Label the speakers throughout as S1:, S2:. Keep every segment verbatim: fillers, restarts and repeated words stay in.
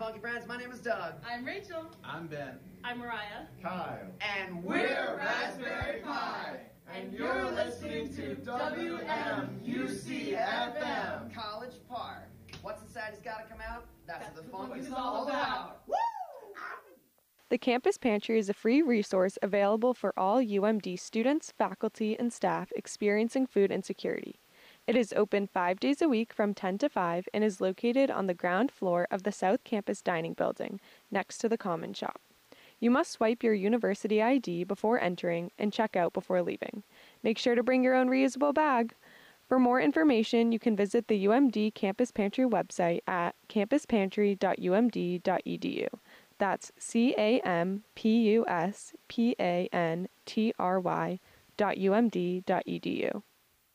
S1: Funky Friends. My name is Doug.
S2: I'm Rachel.
S3: I'm Ben.
S2: I'm Mariah.
S4: Kyle.
S1: And
S5: we're Raspberry Pi. And you're listening to W M U C F M.
S1: College Park. What's Inside has got to come out. That's, That's what the funk is
S2: all about.
S1: Woo!
S6: The Campus Pantry is a free resource available for all U M D students, faculty, and staff experiencing food insecurity. It is open five days a week from ten to five and is located on the ground floor of the South Campus Dining Building, next to the Common Shop. You must swipe your university I D before entering and check out before leaving. Make sure to bring your own reusable bag. For more information, you can visit the U M D Campus Pantry website at campus pantry dot u m d dot e d u. That's C A M P U S P A N T R Y dot U M D dot E D U.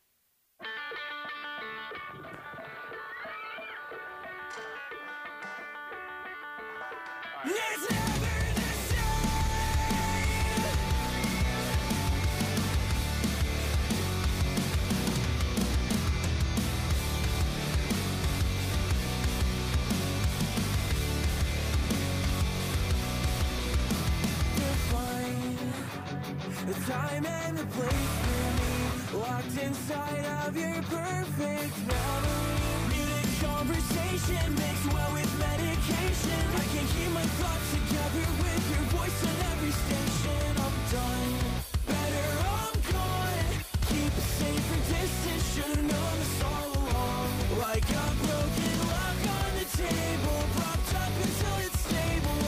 S7: The time and the place for me, locked inside of your perfect memory. Muted conversation mixed well with medication. I can't keep my thoughts together with your voice on every station. I'm done, better I'm gone. Keep a safer distance, should've known this all along. Like a broken lock on the table, propped up until it's stable.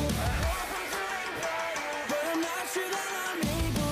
S7: But I'm not sure that I'm able.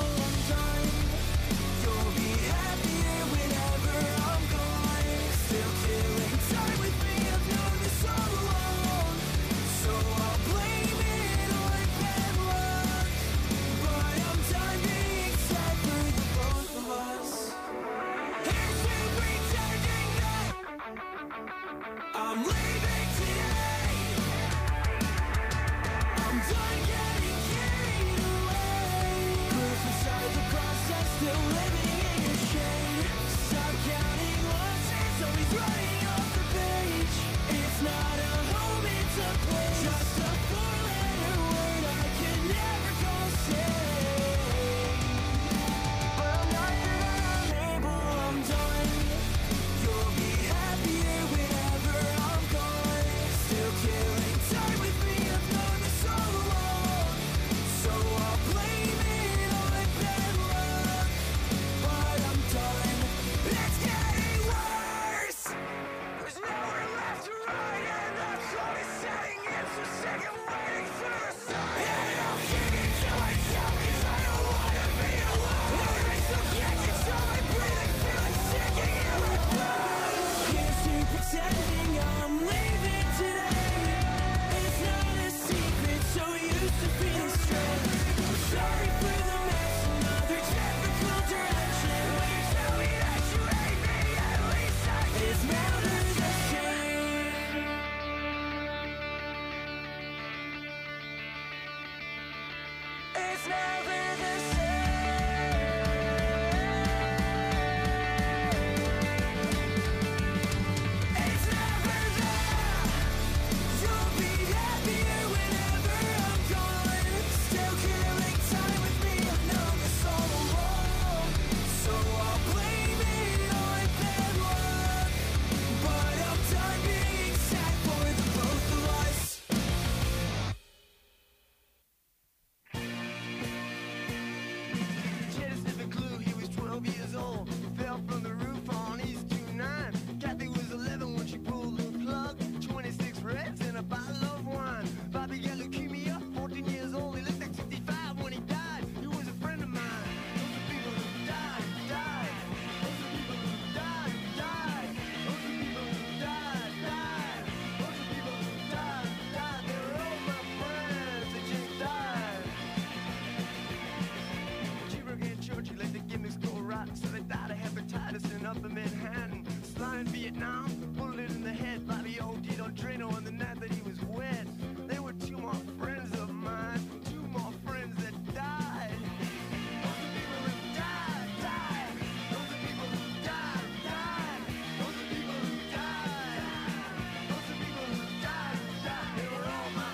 S8: They were all my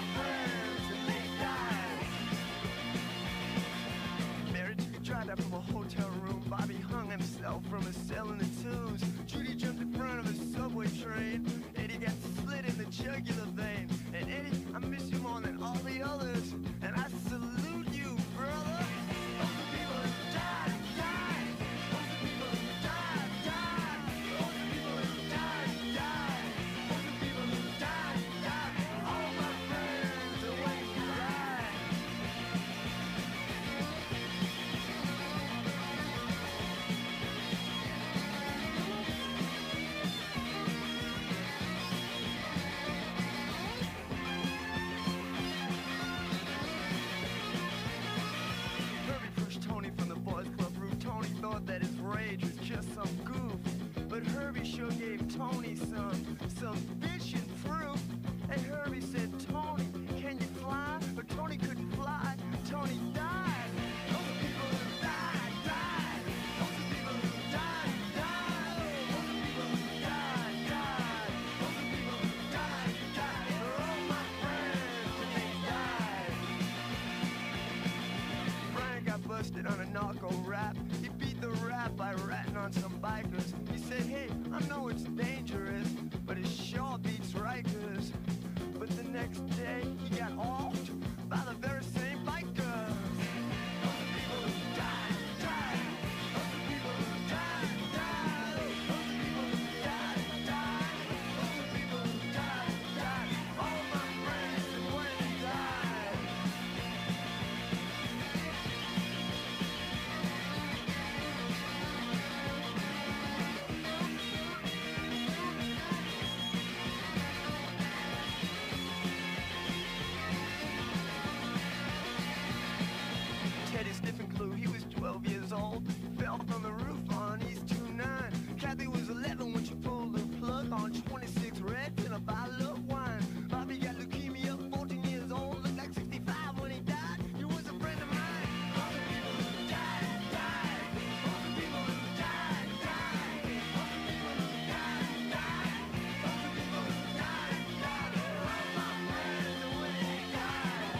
S7: from a cell in the tubes. Judy jumped in front of a subway train. Eddie got split in the jugular vein. And Eddie, I miss you more than all the others. And I salute you, brother. All the people who died, died. All the people who died, died. All the people who died, died. All the people who died, died. All my friends are waiting to die. Herbie pushed Tony from the boys club roof. Tony thought that his rage was just some goof, but Herbie sure gave Tony some some bitchin' proof. And Herbie said, Tony, can you fly? But Tony couldn't fly. Tony died. Those are people who died, died. Those are people who died, died. Those are people who died, died. Those are people who died, died. They're all my friends and they died. Brian got busted on a narco rap. He beat the rap by ratting on some bikers. He said, hey, I know it's dangerous, but it sure beats Rikers. But the next day, he got offed by the very same bikers. Those are people who died, died. Those are people who died, died. Those are people who died, died. Those are people who died, died. All my friends and when they died. Teddy sniffing glue, he was twelve years old. Fell from the roof on East two nine. Kathy was eleven when she pulled her plug on twenty-six Reds and a bottle of wine. Bobby got leukemia, fourteen years old. Looked like sixty-five when he died. He was a friend of mine. All the people who died, died. All the people who died, died. All the people who died, died. All the people who died, died. They're all my friends and when they died.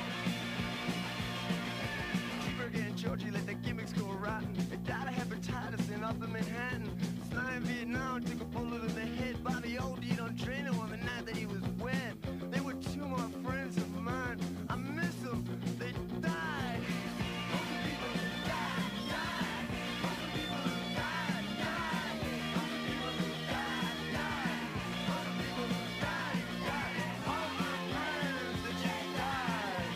S7: T-Berg and Georgie let their gimmicks go rotten. They died of hepatitis in Upper Manhattan. Sly in Vietnam took a bullet in the head. Bobby OD'd on Drano on the night that he was wed. They were two more friends of mine. I miss them. They died. Those are people who died, died. Those are people who died, died. Those are people who died, died. Those are people who died, died. All my friends that just died.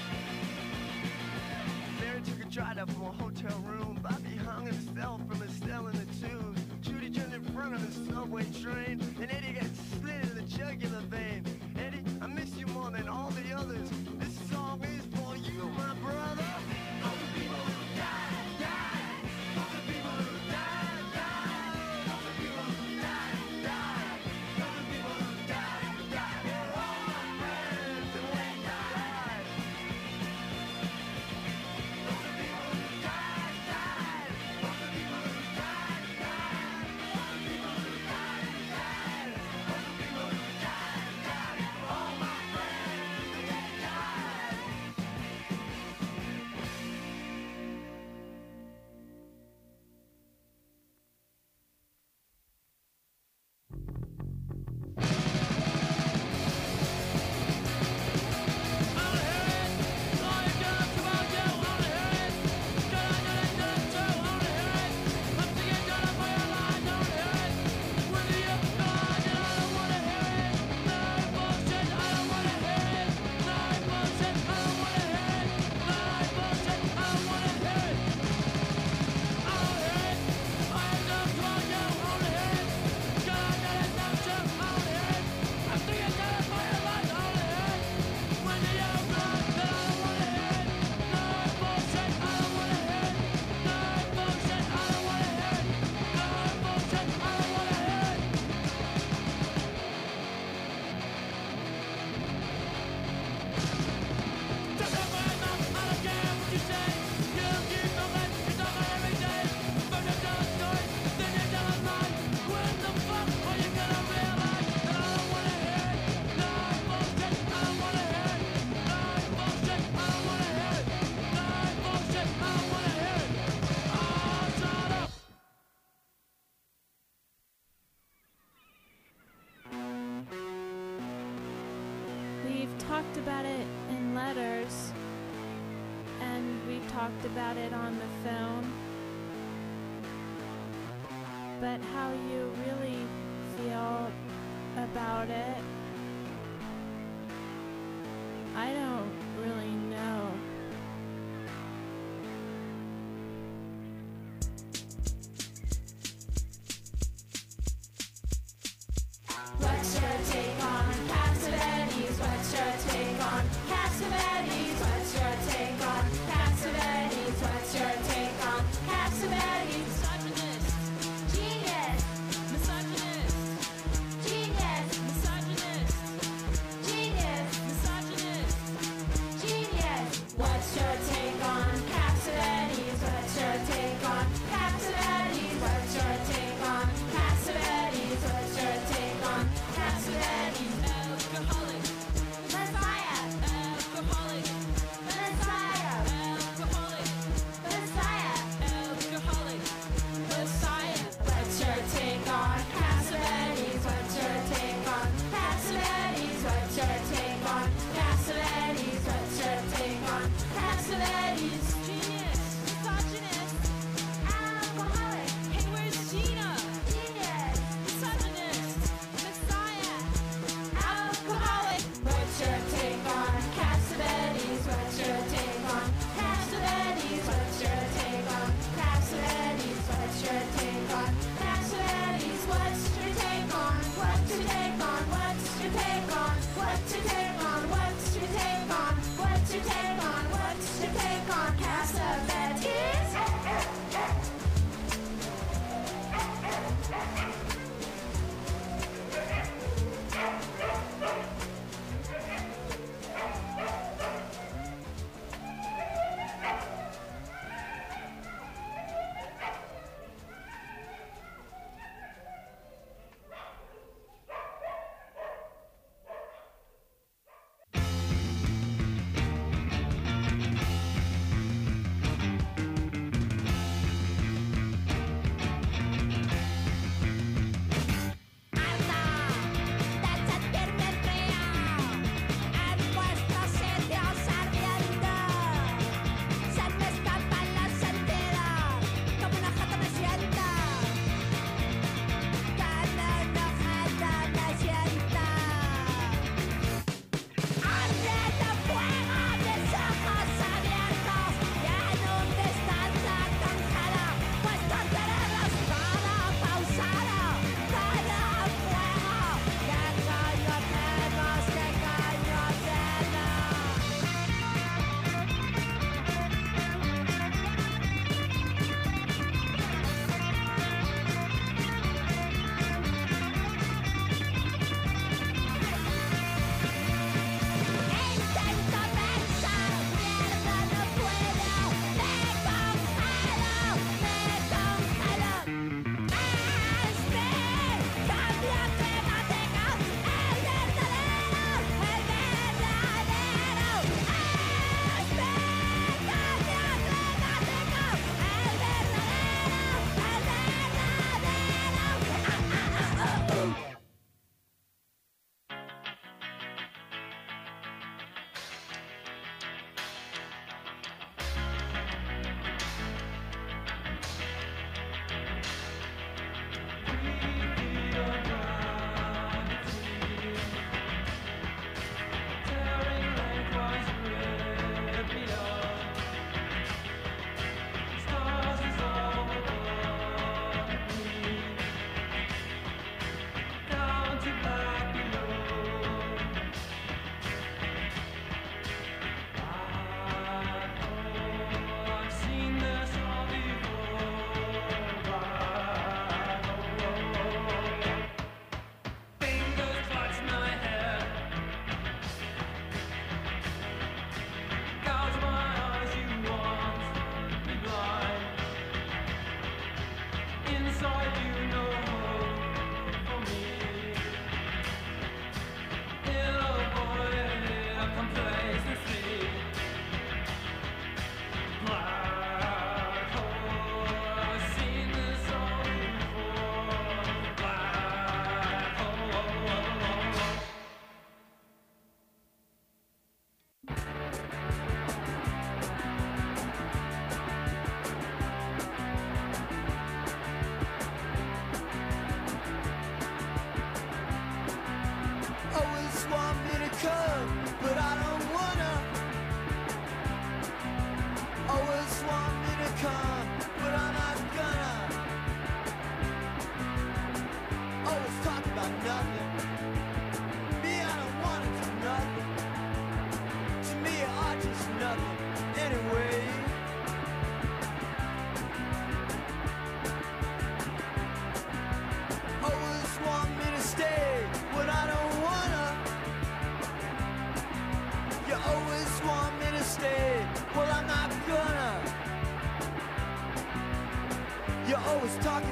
S7: Mary took a drive up from a hotel room. Bobby hung himself from a cell in the tubes. Judy jumped in front of the subway train. And Eddie got slit in the jugular vein. Eddie, I miss you more than all the others. This song is for you, my brother. Those are people who died, died. Those are people who died, died. Those are people who died, died. Those are people who died, died. They're all my friends and when they died. Those are people who died, died. Those are people who died, died. Those are people who died, died.
S2: talked about it in letters, and we've talked about it on the phone. But how you really feel about it, I don't really know.
S3: What's your take on Cassavetes? What's your take on Cassavetes? What's your take on Cassavetes? What's your take on Cassavetes? Misogynist. Genius. Misogynist. Genius. Misogynist. Genius. Misogynist. Genius. What's your take on Cassavetes? What's your take on Cassavetes? What's your take on Cassavetes? What's your take on Cassavetes? Alcoholic. Messiah. Alcoholic. Messiah. Alcoholic. Messiah. Alcoholic. Messiah. What's your take on Cassavetes? What's your take on Cassavetes? What's your take on Cassavetes? What's your take on Cassavetes? Genius. Misogynist. Alcoholic. Hey, where's Gina? Genius. Misogynist. Messiah. Alcoholic. What's your take on Cassavetes? What's your take on Cassavetes? What's your take on Cassavetes? What's your take on Cassavetes? What's your take on? What's your take on? What's your take on? What's your take on? What's your take on? What's your take on? What's your take on Cassavetes?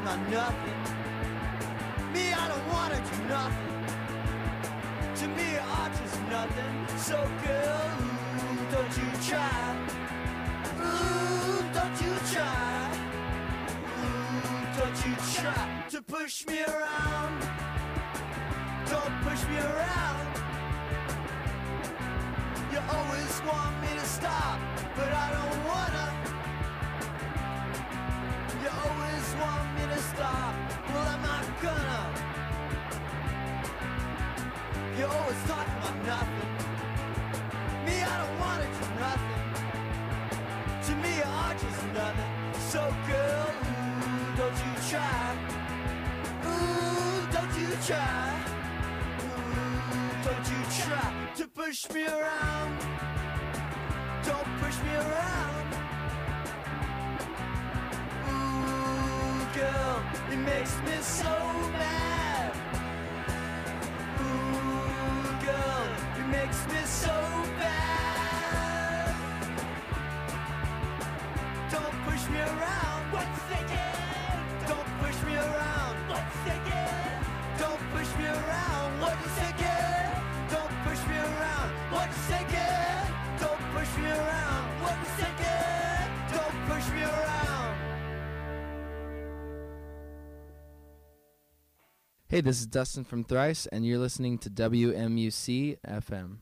S7: about nothing. Me, I don't wanna do nothing. To me, art is nothing. So girl, ooh, don't you try. Ooh, don't you try. Ooh, don't you try to push me around. Don't push me around. You always want me to stop, but I don't wanna. You always want me to stop, well I'm not gonna. You always talk about nothing. Me, I don't wanna do nothing. To me, art is nothing. So girl, ooh, don't you try. Ooh, don't you try. Ooh, don't you try to push me around. Don't push me around. Ooh, girl, it makes me so mad. Ooh, girl, it makes me so bad. Don't push me around. Once again. Don't push me around. Once again. Don't push me around. Once again. Don't push me around. Once again. Don't push me around. Once again. Don't push me around.
S4: Hey, this is Dustin from Thrice, and you're listening to W M U C F M.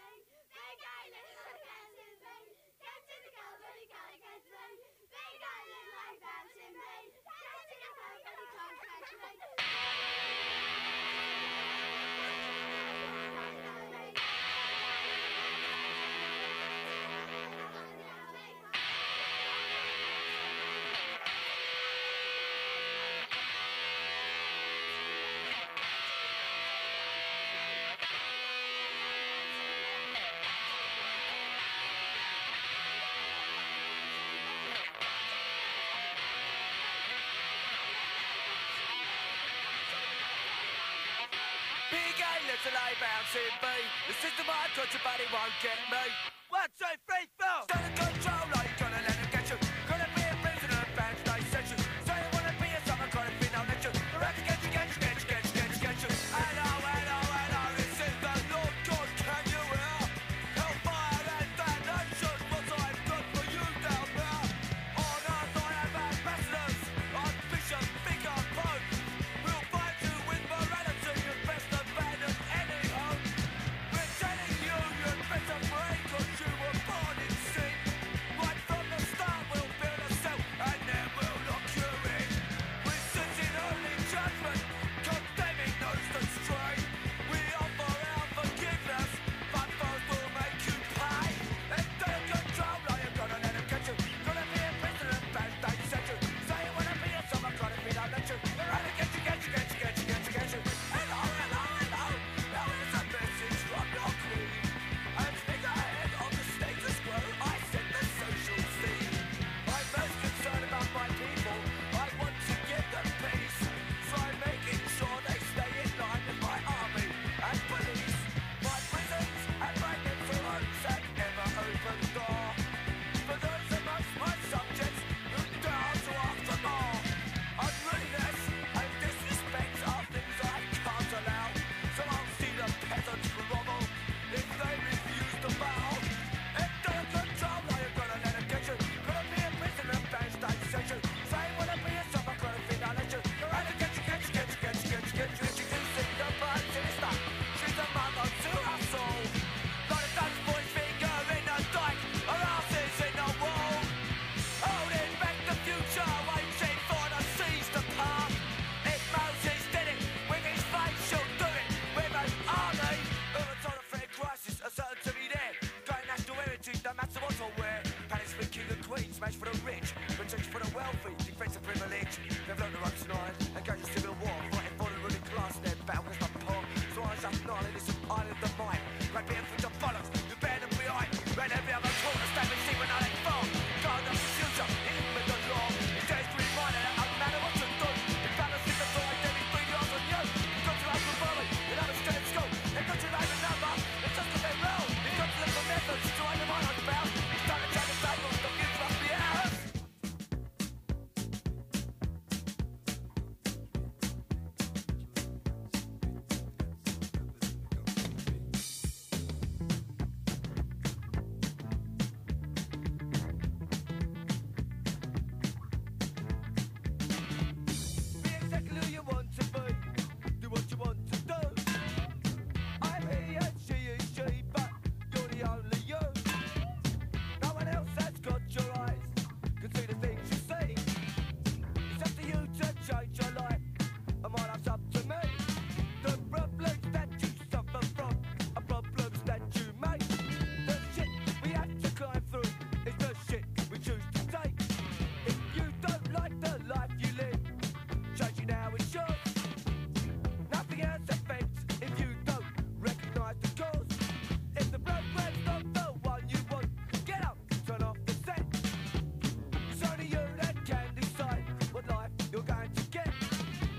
S7: Little A bouncing B. The system I got your body won't get me. One, two, three, four. Stand in control, like you're gonna let it get you. Gonna be a prisoner of fans, they set you. So you wanna be a summer kind of thing, I'll let you. Around to get you, get you, get you, get you, get you, get you. Hello, hello, hello, this is the Lord God, can you hear? Hellfire and damnation, what I've done for you down there. On earth I have ambassadors, Archbishop, Vicar, Pope. We'll fight you with morality, you best abandon any hope. We're telling you, you best break, cause you were born in sin. to change your life. And all that's up to me. The problems that you suffer from are problems that you make. The shit we have to climb through is the shit we choose to take. If you don't like the life you live, changing how it's yours. Nothing else affects if you don't recognise the cause. If the program's not the one you want, get up, turn off the set. It's only you that can decide what life you're going to get.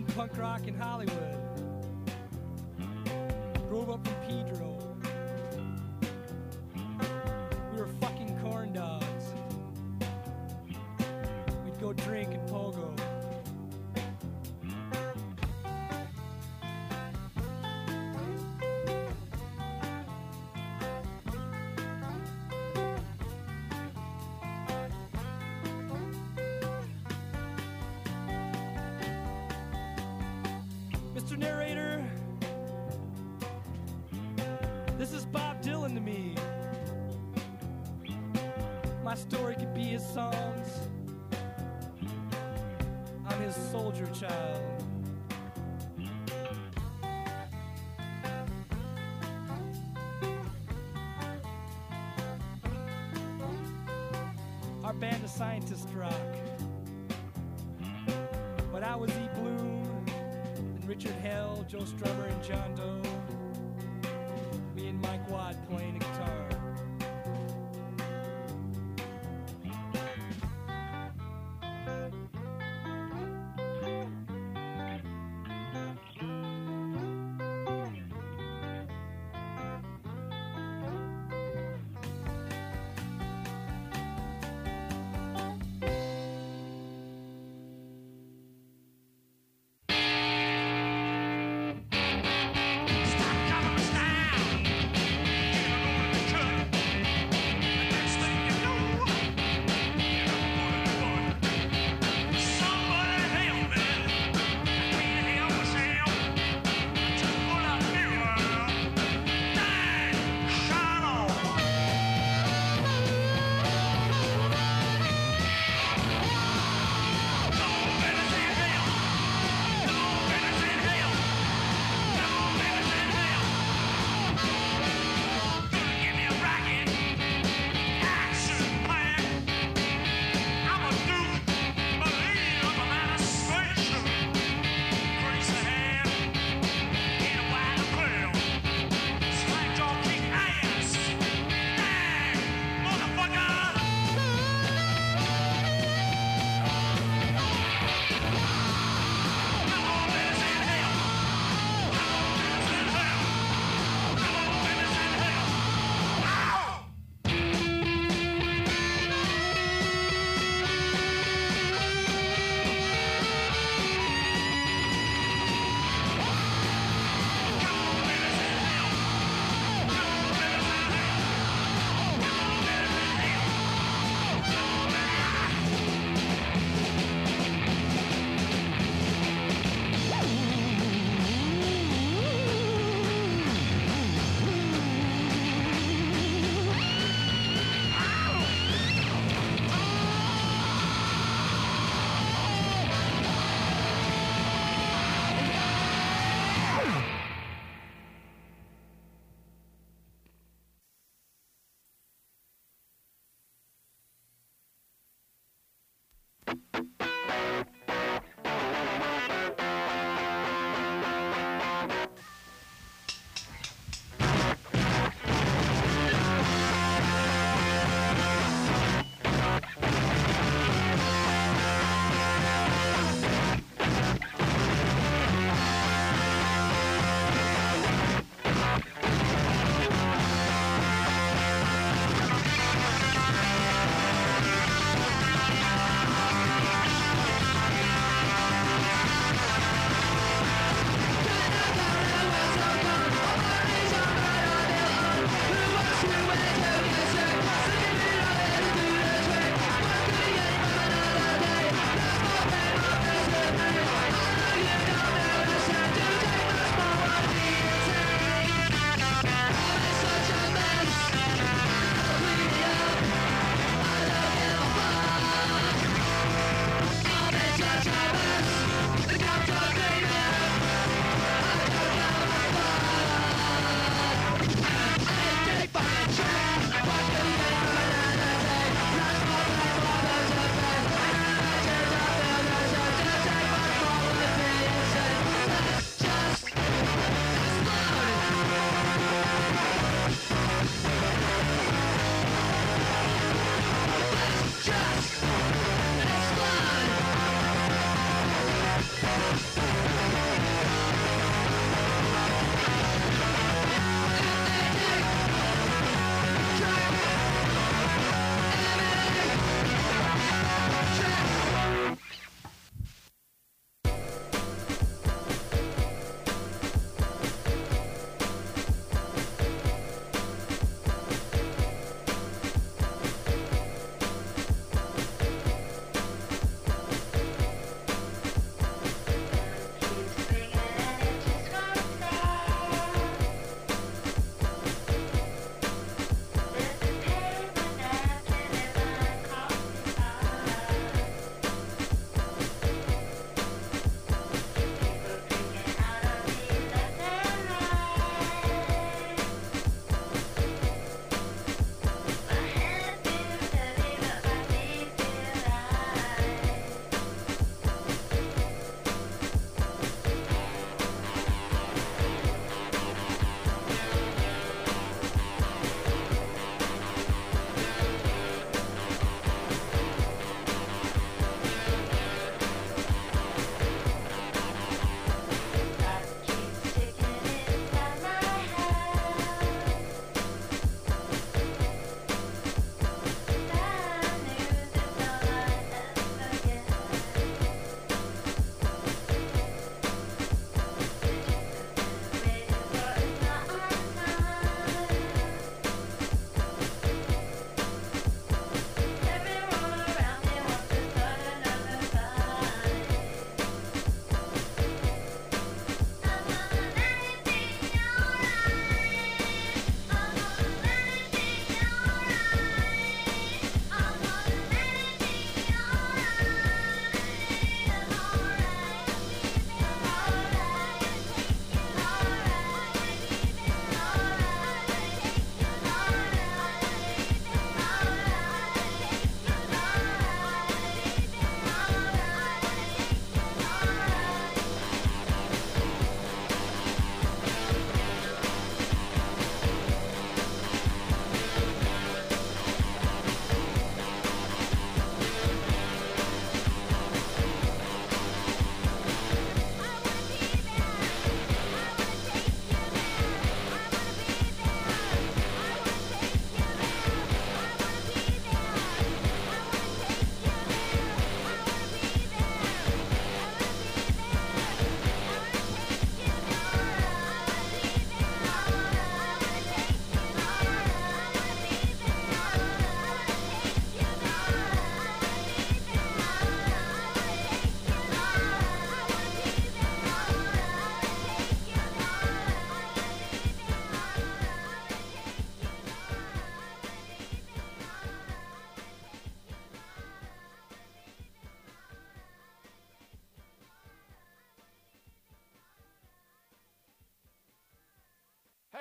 S8: punk rock in Hollywood. Drove up from Pedro. We were fucking corn dogs. We'd go drink and pogo. Mister Narrator, this is Bob Dylan to me. My story could be his songs. I'm his soldier child. Our band of scientist rock. But I was E. Bloom, and Richard Hell, Joe Strummer, and John Doe. Me and Mike Watt playing a guitar.
S7: Stop calling us down. You're gonna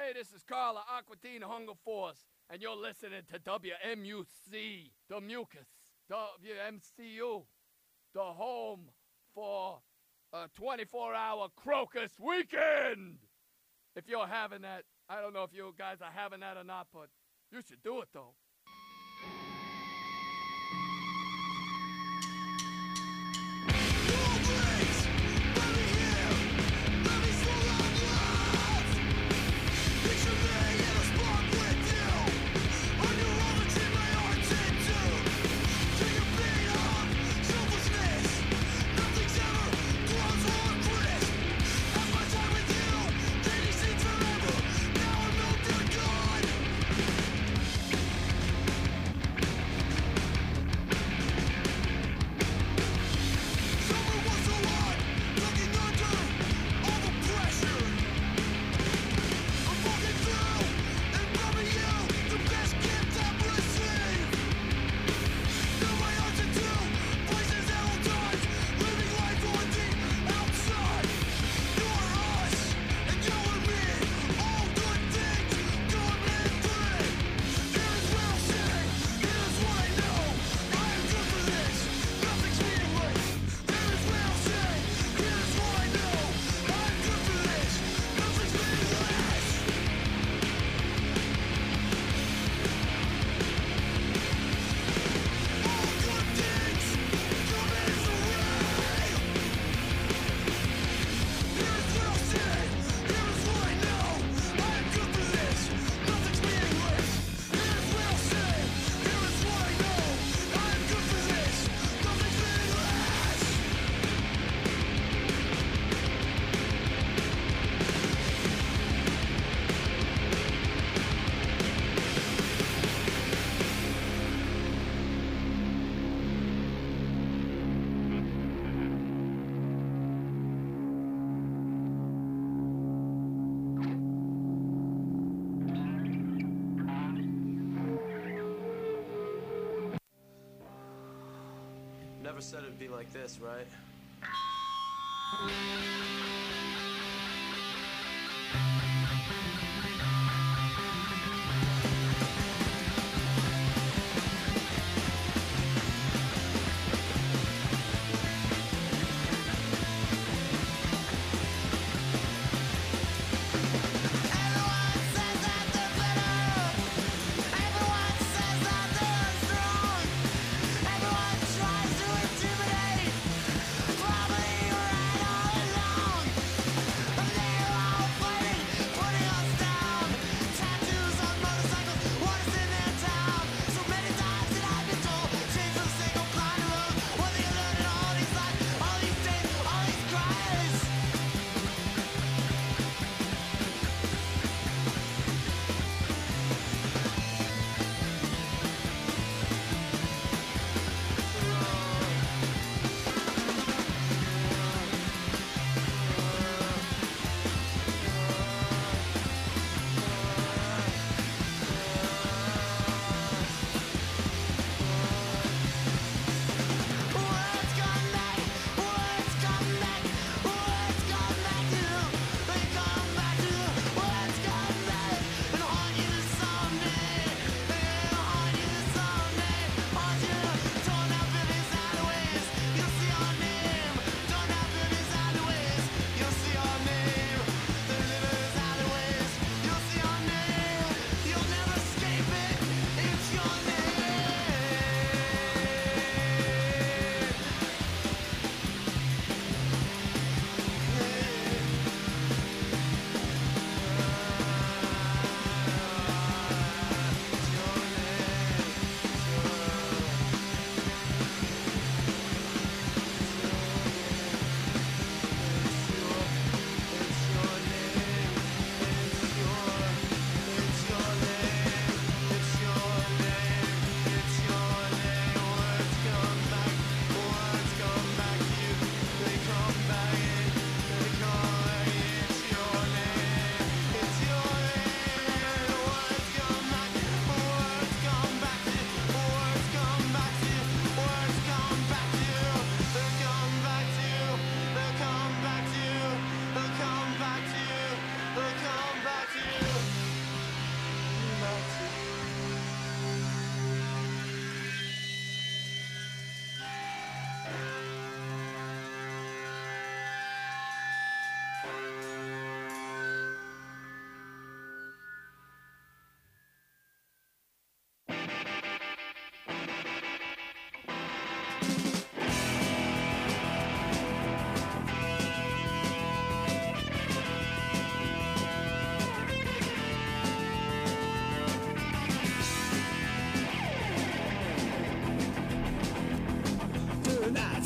S9: Hey, this is Carla Aquatine Hunger Force, and you're listening to W M U C, the Mucus, W M C U, the home for a twenty-four hour Crocus Weekend. If you're having that, I don't know if you guys are having that or not, but you should do it, though.
S10: Never said it'd be like this, right?
S3: Probably right all along.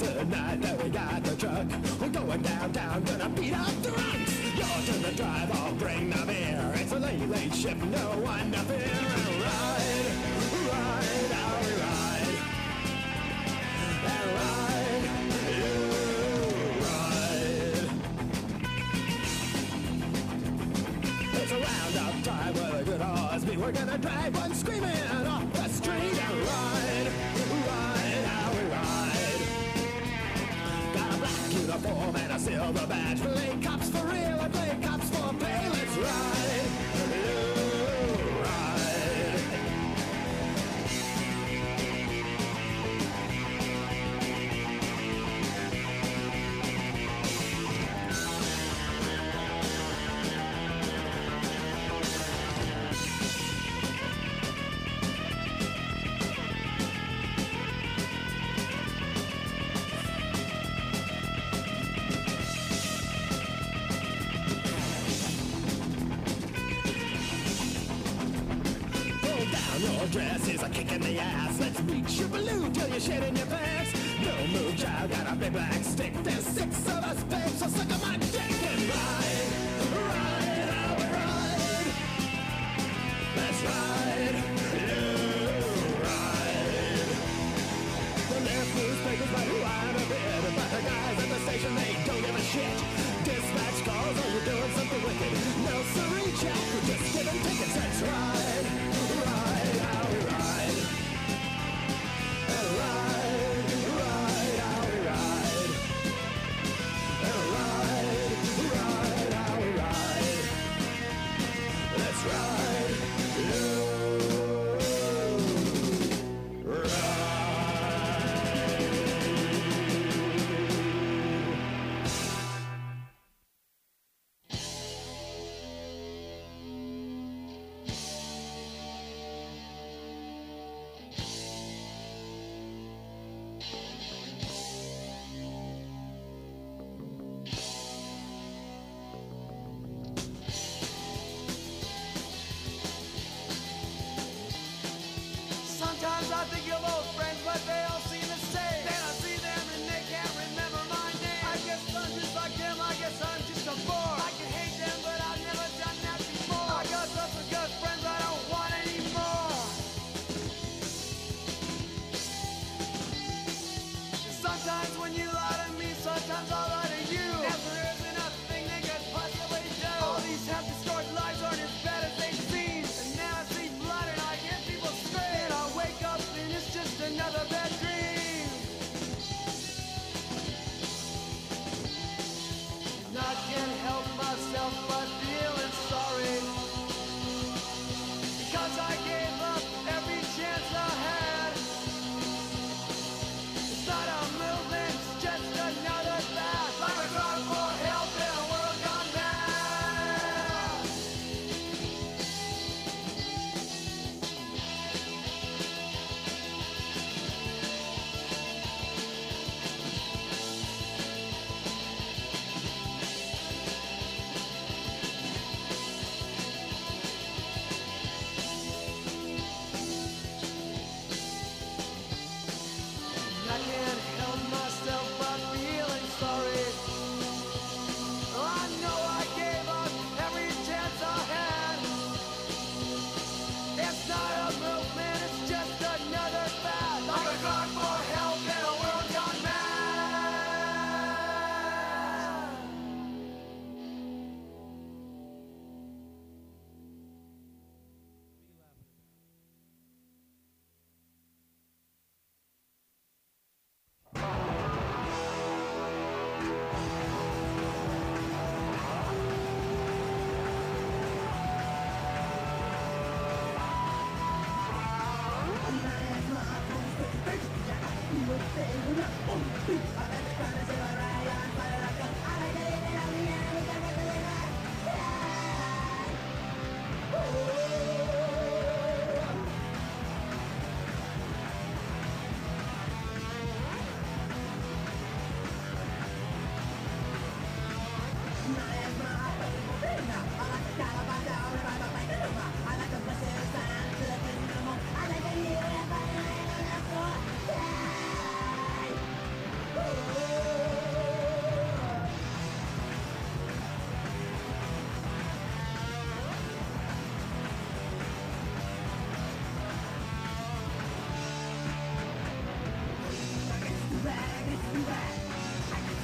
S7: tonight that we got the truck. We're going downtown, gonna beat up drunks. You're to the drive, I'll bring the beer. It's a late, late ship, no one to fear. And ride, ride, I'll ride. And ride, you ride. It's a roundup time with a good horse. We're gonna drive one screaming off the street and ride, ride, I'll ride. Got a black uniform and a silver badge. Play cops for real and play cops for pay. Let's ride, you ride. Your dress is a kick in the ass. Let's reach your balloon till you're shit in your pants. No move, child, got a big black stick. There's six of us, babe, so suck on my dick and ride, ride, I will ride. Let's ride, you ride. The left newspapers by who I'm a bit, but the guys at the station, they don't give a shit. Dispatch calls, oh, you're doing something wicked. No sorry, Jack, we're just giving tickets. Let's ride, ride, how we ride. And ride, ride, how we ride. And ride, ride, how we ride. Let's ride, you ride.
S5: Sometimes I think of old friends, but they all seem the same. Then I see them and they can't remember my name. I guess I'm just like them, I guess I'm just a bore. I can hate them, but I've never done that before. I got lots of good friends I don't want anymore. Sometimes when you lie to me, sometimes I'll lie to you. Never isn't a thing they could possibly do. All these half-distorted lies aren't as bad as they seem. And now I see blood and I hear people scream. I wake up and it's just another bad dream. And I can't help myself but feeling sorry, because I gave up every chance I had. It's not a movement, it's just another path. Like a cry for help in a world gone mad. I can't help myself but feeling sorry. I know I gave up every chance I had. It's not a movement, it's just another fad. Like a cry for help in a world gone mad. Woo!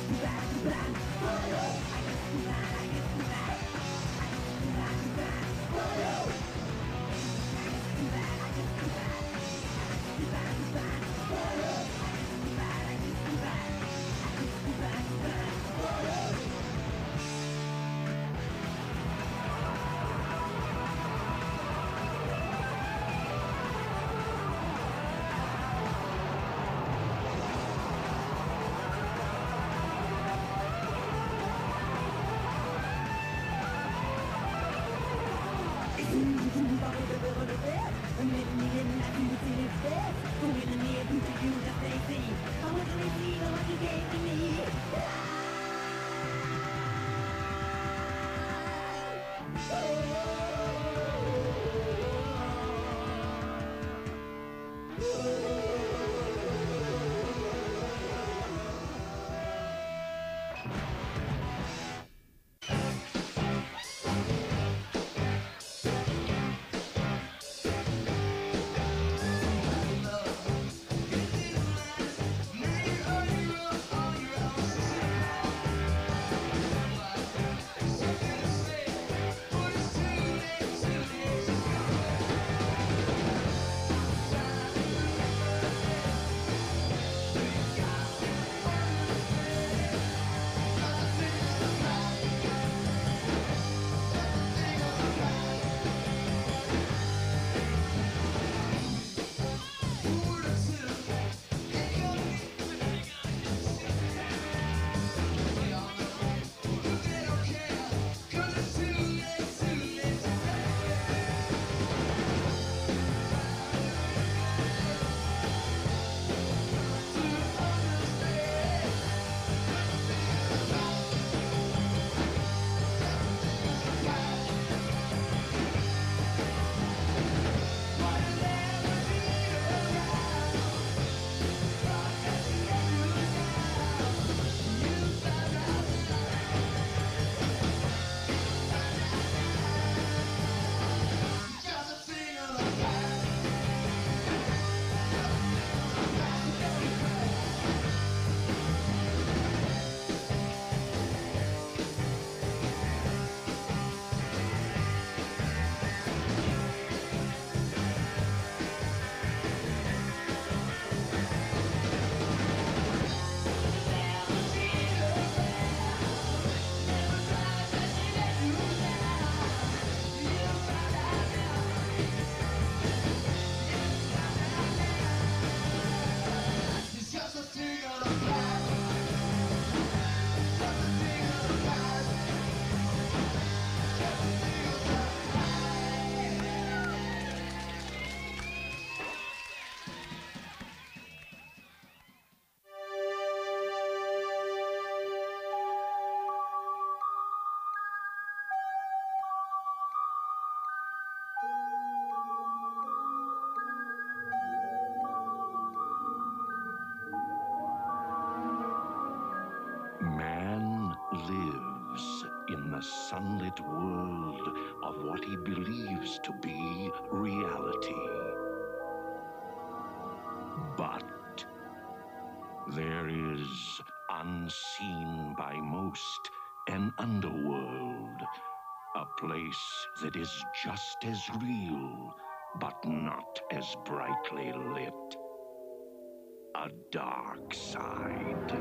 S10: a sunlit world of what he believes to be reality. But there is, unseen by most, an underworld, a place that is just as real, but not as brightly lit. A dark side.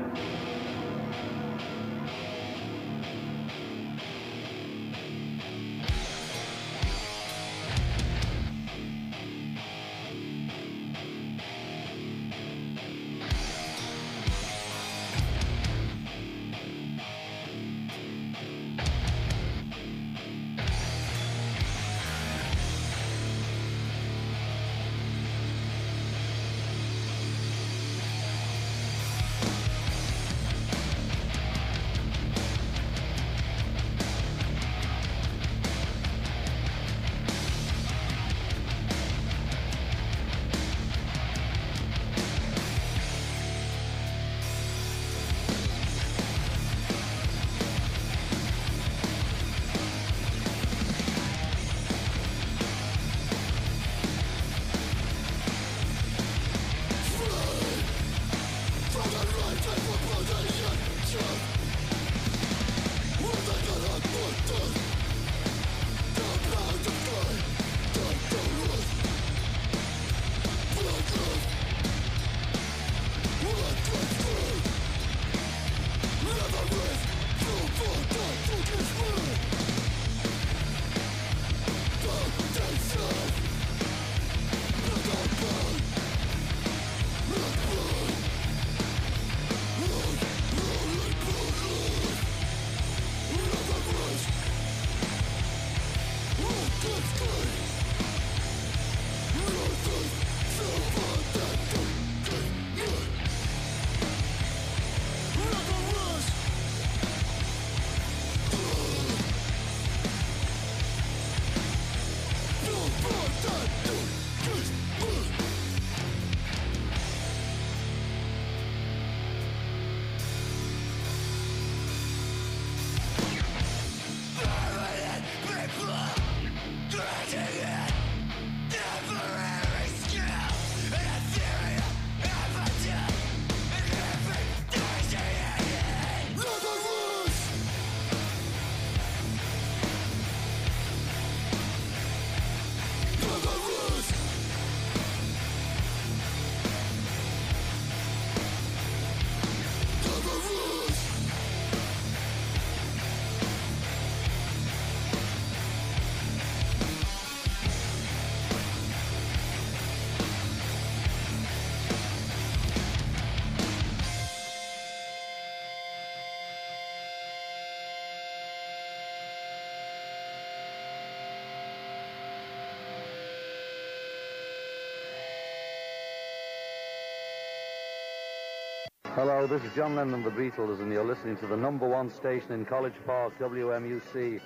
S11: Hello, this is John Lennon of the Beatles, and you're listening to the number one station in College Park, W M U C.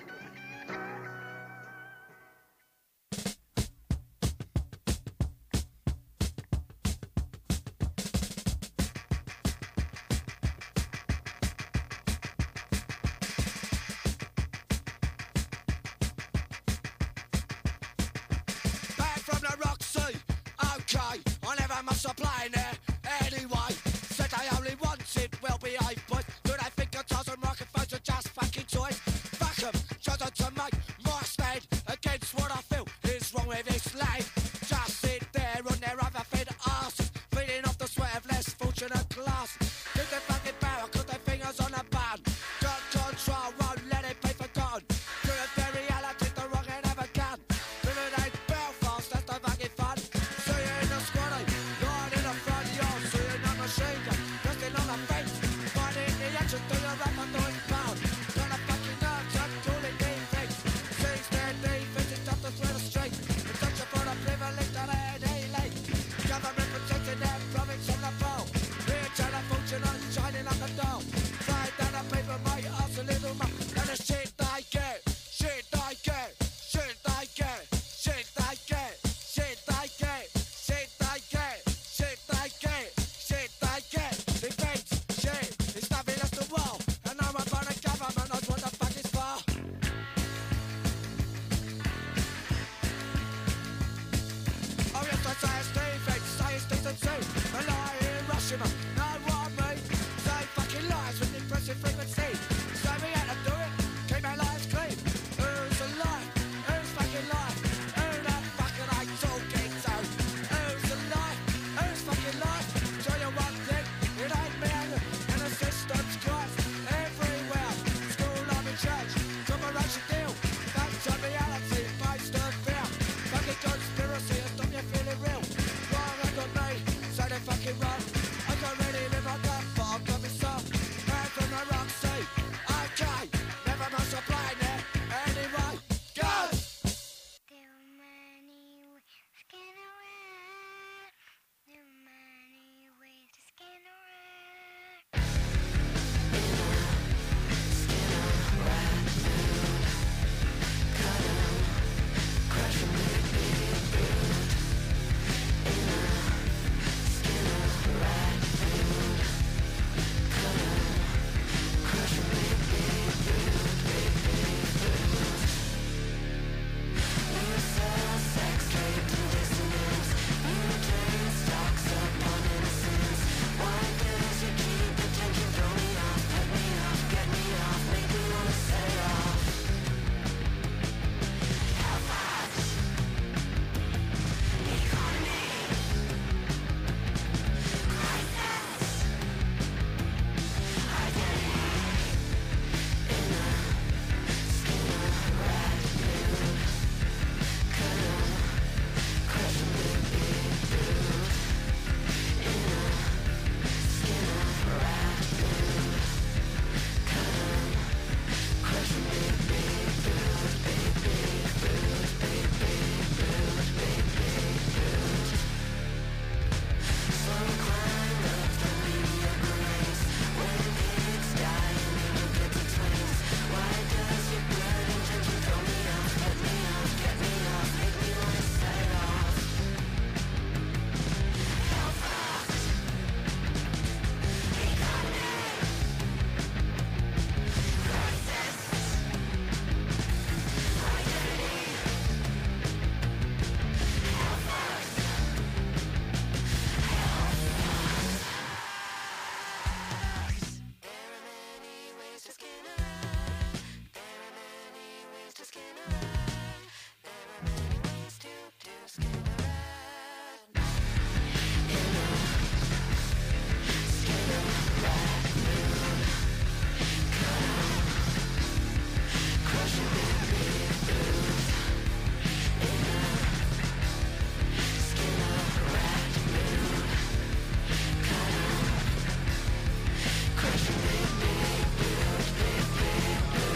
S5: Back from the Roxy, okay, I never must have